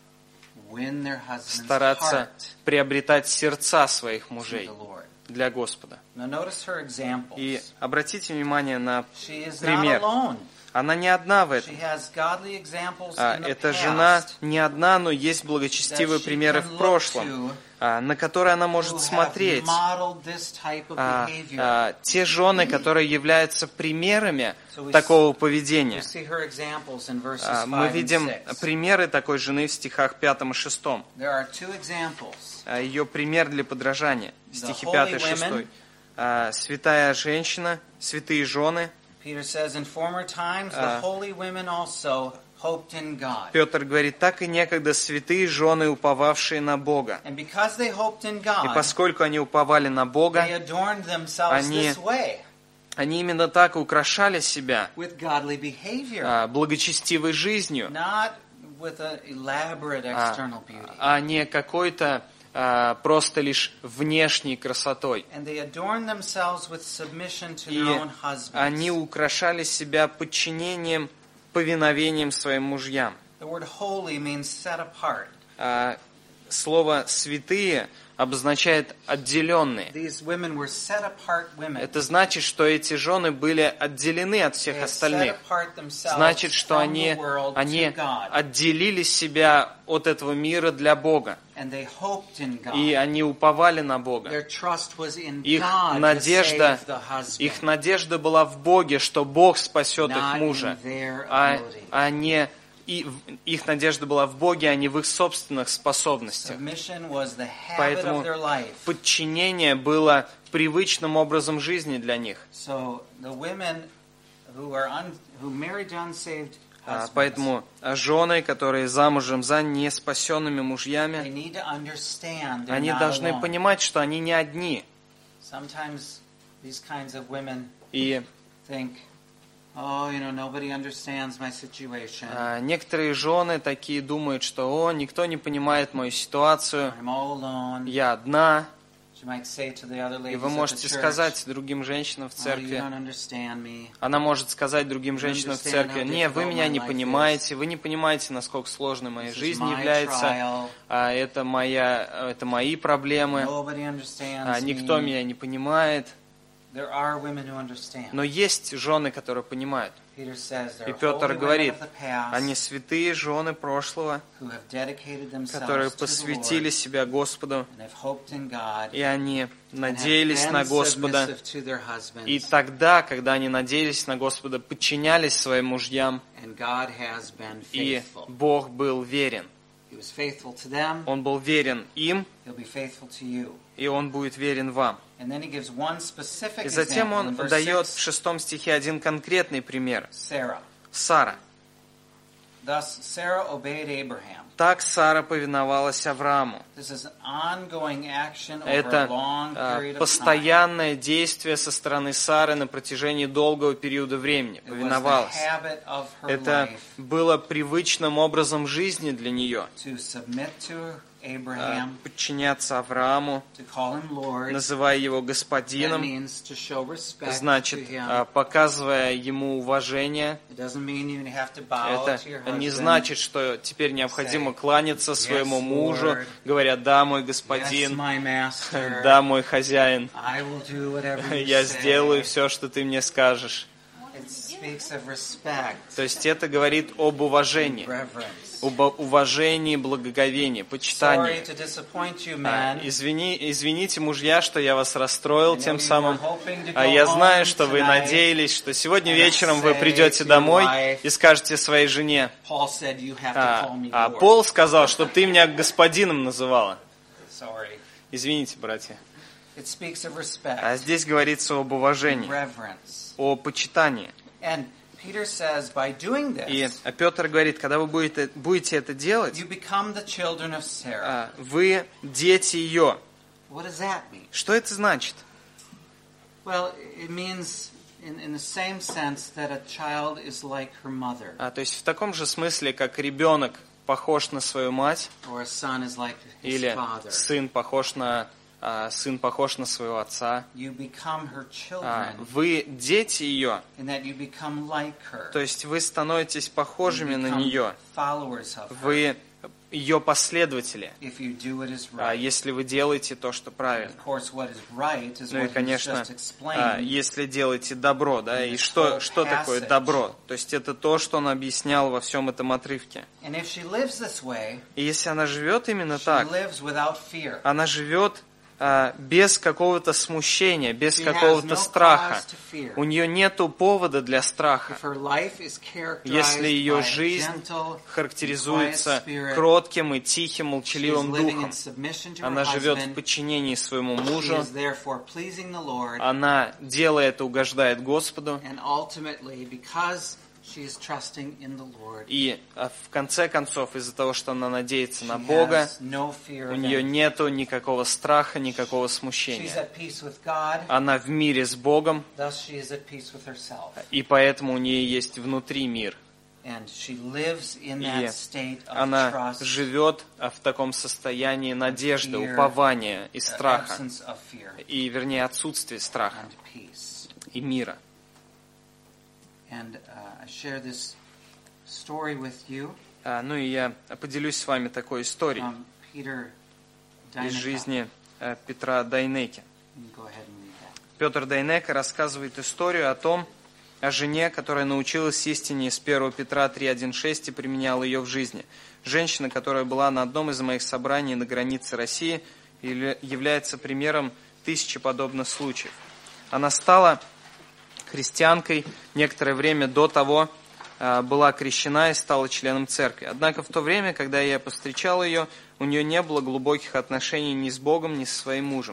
win their husband's стараться heart приобретать сердца своих to мужей the Lord. для Господа. Now notice her examples. И обратите внимание на She is not пример. alone. Она не одна в She этом. has godly examples А, in the Эта past жена не одна, но есть that благочестивые she примеры can в look прошлом, to а, на которые она who может have смотреть. modeled this type of А, behavior. а, те жены, которые являются примерами So we такого We поведения. see her examples in verses А, five Мы and видим six. примеры такой жены в стихах пятом и шестом. There are two examples. А, Ее пример для подражания. Стихи holy пятый и women. шестой. А, Святая женщина, святые жены. Peter says, in former times, А. the holy women also hoped in God. Петр говорит, так и некогда святые жены, уповавшие на Бога. And because they hoped in И God, поскольку они уповали на they Бога, adorned themselves Они- this way, они именно так и украшали себя with godly behavior, а, благочестивой жизнью, not with an elaborate а, external beauty. а не какой-то а, просто лишь внешней красотой. And they adorned themselves with submission to И their own husbands. они украшали себя подчинением, повиновением своим мужьям. The word holy means set apart. А, Слово «святые» обозначает «отделенные». These women were set apart women. Это значит, что эти жены были отделены от They всех had set остальных. apart themselves Значит, что from они, the world они to God. отделили себя от этого мира для Бога. And they hoped in God. И они уповали на Бога. Their trust was in Их God надежда, to save the husband, их надежда была в Боге, что Бог спасет их not мужа, in their а, ability. а не и в- их надежда была в Боге, а не в их собственных способностях. Submission was the habit Поэтому of their life. подчинение было привычным образом жизни для них. So the women who are un, who married to unsaved А, husbands, Поэтому жены, которые замужем за неспасенными they мужьями, need to understand they're они not должны alone. понимать, что они не одни. Sometimes these kinds of women И think, oh, you know, nobody understands my situation. а, некоторые жены такие думают, что «О, никто не понимает мою ситуацию, I'm all alone. я одна». She might say to the other И ladies вы at the можете church, сказать другим женщинам в oh, you церкви, don't understand me. она может сказать другим женщинам в церкви: «Не, вы меня не понимаете, вы не понимаете, насколько сложной моя This is жизнь my является, trial. а, это, моя, это мои проблемы, Nobody understands а, никто me. меня не понимает». There are women who understand. Но есть жены, которые понимают. Peter says there И are Петр holy women говорит, of the past они святые жены прошлого, who have dedicated которые themselves to the посвятили Lord себя Господу, and have hoped in God и они and have надеялись been на Господа. submissive to their husbands, И тогда, когда они надеялись на Господа, подчинялись своим мужьям, and God has been и faithful. Бог был верен. He was faithful to them, Он был верен им, He'll be faithful to you. и Он будет верен вам. And then he gives one specific И затем example Он in verse дает в six, шестом стихе один конкретный пример. Sarah. Сара. Thus Sarah obeyed Abraham. Так Сара повиновалась Аврааму. This is an ongoing action over a Это long а, period of time. постоянное действие со стороны Сары на протяжении долгого периода времени. It was the Повиновалась. habit of her Это life было привычным образом жизни для нее. to submit to а, Abraham, Подчиняться Аврааму, to call him Lord. называя его That господином, means to show respect значит, to him. а, показывая ему уважение. It doesn't mean you have to bow Это to your не husband. значит, что теперь необходимо кланяться своему Yes, мужу, Lord. говоря: «Да, мой Yes, господин, my master. да, мой хозяин, I will do whatever you я say. сделаю все, что ты мне скажешь». It speaks of respect, То есть это говорит об уважении, reverence. об уважении, благоговении, Sorry почитании. to disappoint you, А, man. Извини, извините, мужья, что я вас расстроил I know тем you самым. were hoping to А go я знаю, home что вы tonight. надеялись, что сегодня and вечером вы say придете to your домой wife, и скажете своей жене: Paul said you have to а, call me а Lord. Пол сказал, чтобы ты меня господином называла. Sorry. Извините, братья. It speaks of respect, А здесь говорится об уважении, reverence. о почитании. And Peter says, by doing И this, Петр говорит, когда вы будете, будете это делать, you become the children of Sarah. а, вы дети ее. What does that mean? Что это значит? Well, it means in, in the same sense that a child is like her mother, А, то есть в таком же смысле, как ребенок похож на свою мать, or a son is like his или father. сын похож на, а, сын похож на своего отца. You become her А, children, вы дети ее, in that you become like her. то есть вы становитесь похожими You на become нее. followers of her, Вы ее последователи, if you do what is а, right. если вы делаете то, что правильно. Of course, what is right is Ну и, what he's конечно, just а, explained. если делаете добро, да, и this что, whole что такое passage. добро? То есть это то, что он объяснял во всем этом отрывке. And if she lives this way, И если она живет именно she так, lives without fear. она живет а, без какого-то смущения, без She has какого-то no страха. cause to fear. У нее нету повода для страха. If her life is characterized Если ее by a жизнь gentle, характеризуется quiet spirit, кротким и тихим, she is молчаливым living духом, in submission to her она живет в husband, подчинении своему she мужу, is therefore pleasing the Lord, она, делая это, угождает Господу, and ultimately, because she is trusting in the Lord, и а, в конце концов, из-за того, что она надеется на she Бога, has no fear у of нее anything. нету никакого страха, никакого She's смущения. at peace with God, Она в мире с Богом, thus she is at peace with herself. и поэтому у нее есть внутри мир. And she lives in И that state of она trust, живет а, в таком состоянии надежды, fear, упования и uh, страха, absence of fear, и, вернее, отсутствия страха and peace. и мира. And uh, I share this story with you А, ну и я поделюсь с вами такой историей from Peter из Dyneka. жизни а, Петра Дайнеки. You can go ahead and read that. Петр Дайнека рассказывает историю о том, о жене, которая научилась истине из первого Петра три один шесть и применяла ее в жизни. Женщина, которая была на одном из моих собраний на границе России, является примером тысячи подобных случаев. Она стала христианкой некоторое время до того, была крещена и стала членом церкви. Однако в то время, когда я повстречал ее, у нее не было глубоких отношений ни с Богом, ни со своим мужем.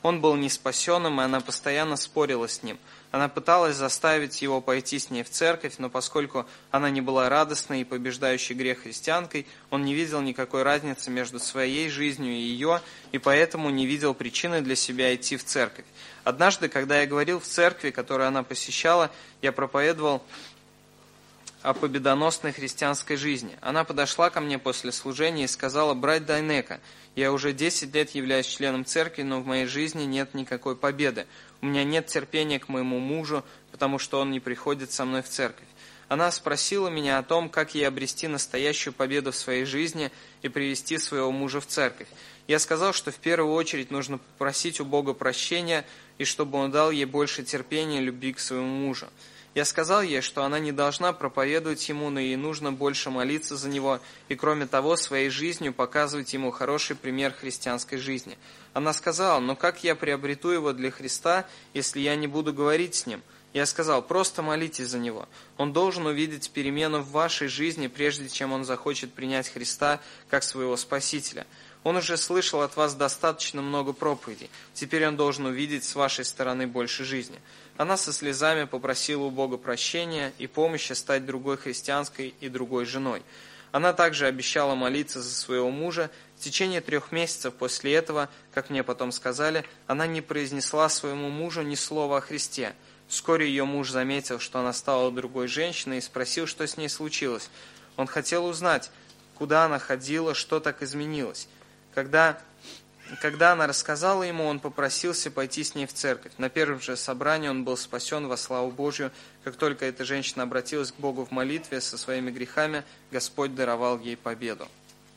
Он был неспасенным, и она постоянно спорила с ним. Она пыталась заставить его пойти с ней в церковь, но поскольку она не была радостной и побеждающей грех христианкой, он не видел никакой разницы между своей жизнью и ее, и поэтому не видел причины для себя идти в церковь. Однажды, когда я говорил в церкви, которую она посещала, я проповедовал о победоносной христианской жизни. Она подошла ко мне после служения и сказала: «Брат Дайнека, я уже десять лет являюсь членом церкви, но в моей жизни нет никакой победы. У меня нет терпения к моему мужу, потому что он не приходит со мной в церковь». Она спросила меня о том, как ей обрести настоящую победу в своей жизни и привести своего мужа в церковь. Я сказал, что в первую очередь нужно попросить у Бога прощения, и чтобы Он дал ей больше терпения и любви к своему мужу. Я сказал ей, что она не должна проповедовать ему, но ей нужно больше молиться за него и, кроме того, своей жизнью показывать ему хороший пример христианской жизни. Она сказала: «Но как я приобрету его для Христа, если я не буду говорить с ним?» Я сказал: «Просто молитесь за него. Он должен увидеть перемену в вашей жизни, прежде чем он захочет принять Христа как своего Спасителя. Он уже слышал от вас достаточно много проповедей. Теперь он должен увидеть с вашей стороны больше жизни». Она со слезами попросила у Бога прощения и помощи стать другой христианской и другой женой. Она также обещала молиться за своего мужа. В течение трех месяцев после этого, как мне потом сказали, она не произнесла своему мужу ни слова о Христе. Вскоре ее муж заметил, что она стала другой женщиной, и спросил, что с ней случилось. Он хотел узнать, куда она ходила, что так изменилось. Когда, когда она рассказала ему, он попросился пойти с ней в церковь. На первом же собрании он был спасен во славу Божью. Как только эта женщина обратилась к Богу в молитве со своими грехами, Господь даровал ей победу.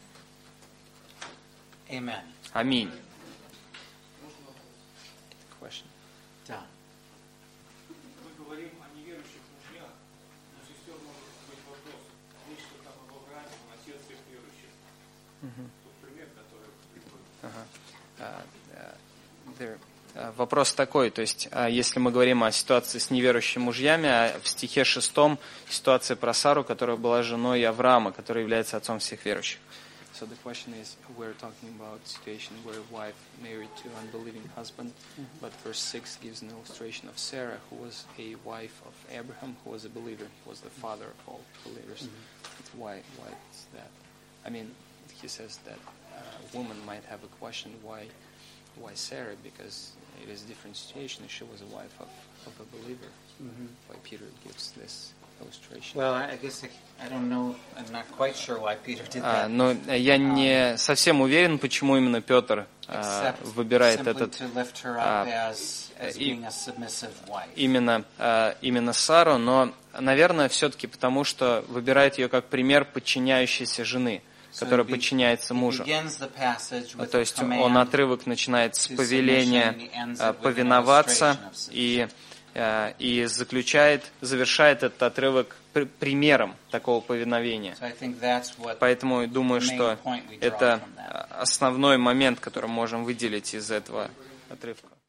Amen. Аминь. Да. Мы говорим о неверующих мужьях, но сестер может быть вопрос. Есть что там об Аврааме, он отец всех верующих. Тот пример, который приходит. Вопрос такой, то есть, если мы говорим о ситуации с неверующими мужьями, а в стихе шестом ситуация про Сару, которая была женой Авраама, который является отцом всех верующих. So the question is, we're talking about a situation where a wife married to an unbelieving husband, mm-hmm. but verse six gives an illustration of Sarah, who was a wife of Abraham, who was a believer, who was the father of all believers. Mm-hmm. Why, why is that? I mean, he says that a woman might have a question, why, why Sarah? Because it is a different situation. She was a wife of, of a believer. Mm-hmm. Why Peter gives this illustration. Well, I guess I, I don't know. I'm not quite sure why Peter did А, that. но я не совсем уверен, почему именно Петр а, выбирает этот а, и, именно а, именно Сару, но, наверное, все-таки потому, что выбирает ее как пример подчиняющейся жены, которая подчиняется мужу. То есть он отрывок начинает с повеления повиноваться и и заключает, завершает этот отрывок примером такого повиновения. Поэтому думаю, что это основной момент, который мы можем выделить из этого отрывка.